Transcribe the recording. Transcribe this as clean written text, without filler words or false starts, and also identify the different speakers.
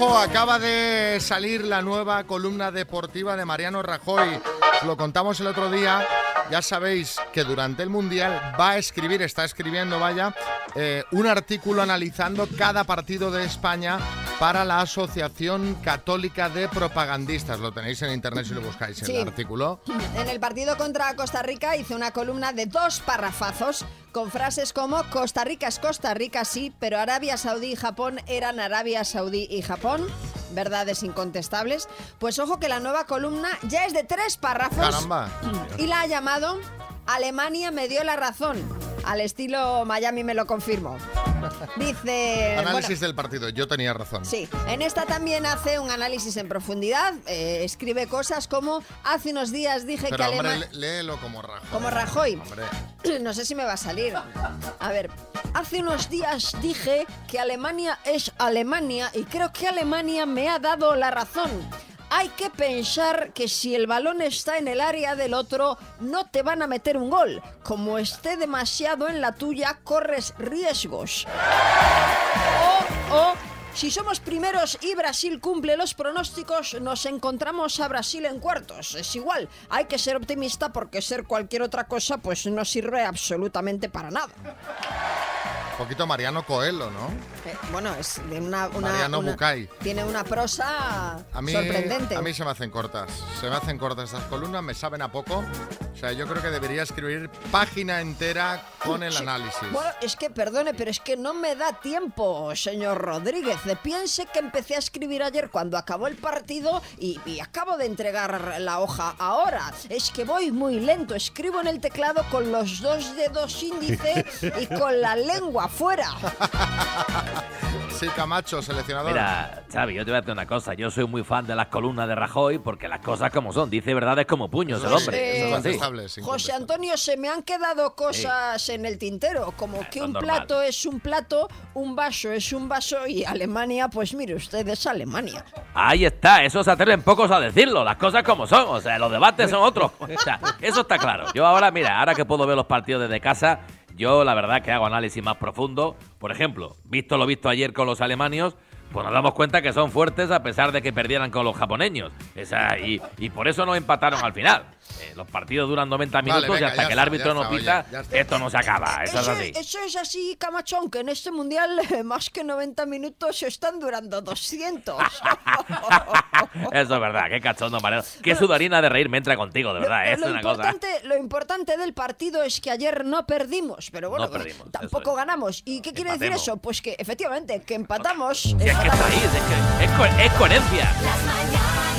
Speaker 1: Ojo, acaba de salir la nueva columna deportiva de Mariano Rajoy. Lo contamos el otro día. Ya sabéis que durante el Mundial está escribiendo, un artículo analizando cada partido de España para la Asociación Católica de Propagandistas. Lo tenéis en internet si lo buscáis, el artículo.
Speaker 2: En el partido contra Costa Rica hizo una columna de 2 parrafazos con frases como: Costa Rica es Costa Rica, sí, pero Arabia Saudí y Japón eran Arabia Saudí y Japón. Verdades incontestables. Pues ojo que la nueva columna ya es de 3 párrafos.
Speaker 1: ¡Caramba!
Speaker 2: Y la ha llamado Alemania me dio la razón. Al estilo Miami me lo confirmó. Dice...
Speaker 1: Análisis del partido, yo tenía razón.
Speaker 2: Sí, en esta también hace un análisis en profundidad. Escribe cosas como: hace unos días dije
Speaker 1: Pero,
Speaker 2: que
Speaker 1: hombre,
Speaker 2: Alemania...
Speaker 1: léelo como Rajoy.
Speaker 2: Como Rajoy.
Speaker 1: Hombre.
Speaker 2: No sé si me va a salir. A ver, hace unos días dije que Alemania es Alemania y creo que Alemania me ha dado la razón. Hay que pensar que si el balón está en el área del otro, no te van a meter un gol. Como esté demasiado en la tuya, corres riesgos. O si somos primeros y Brasil cumple los pronósticos, nos encontramos a Brasil en cuartos. Es igual, hay que ser optimista porque ser cualquier otra cosa pues no sirve absolutamente para nada.
Speaker 1: Un poquito Mariano Coelho, ¿no?
Speaker 2: Bueno, es de
Speaker 1: Mariano Bucay.
Speaker 2: Tiene una prosa sorprendente.
Speaker 1: A mí se me hacen cortas. Se me hacen cortas estas columnas, me saben a poco. O sea, yo creo que debería escribir página entera con el análisis.
Speaker 2: Bueno, es que, perdone, pero es que no me da tiempo, señor Rodríguez. Piense que empecé a escribir ayer cuando acabó el partido y acabo de entregar la hoja ahora. Es que voy muy lento. Escribo en el teclado con los 2 dedos índice y con la lengua fuera.
Speaker 1: Sí, Camacho, seleccionador.
Speaker 3: Mira, Xavi, yo te voy a decir una cosa. Yo soy muy fan de las columnas de Rajoy porque las cosas como son. Dice verdades como puños el hombre.
Speaker 1: Eso es así.
Speaker 2: José Antonio, se me han quedado cosas en el tintero, como que un plato es un plato, un vaso es un vaso y Alemania, pues mire usted, es Alemania.
Speaker 3: Ahí está, eso se atreven pocos a decirlo, las cosas como son, o sea, los debates son otros. O sea, eso está claro. Yo ahora que puedo ver los partidos desde casa, yo la verdad que hago análisis más profundo. Por ejemplo, visto lo visto ayer con los alemanes, pues nos damos cuenta que son fuertes a pesar de que perdieran con los japoneños. Y por eso no empataron al final. Los partidos duran 90 minutos y hasta que el árbitro no pita, esto no se acaba. Eso es así.
Speaker 2: Eso es así, Camacho, aunque en este mundial más que 90 minutos están durando 200.
Speaker 3: Eso es verdad, qué cachondo, Mariano. Qué sudorina de reír me entra contigo, de verdad. Es una cosa.
Speaker 2: Lo importante del partido es que ayer no perdimos, pero bueno,
Speaker 3: no perdimos,
Speaker 2: tampoco ganamos. ¿Y qué quiere decir eso? Pues que efectivamente, que empatamos.
Speaker 3: Es que está ahí, es coherencia.
Speaker 4: Las mañanas.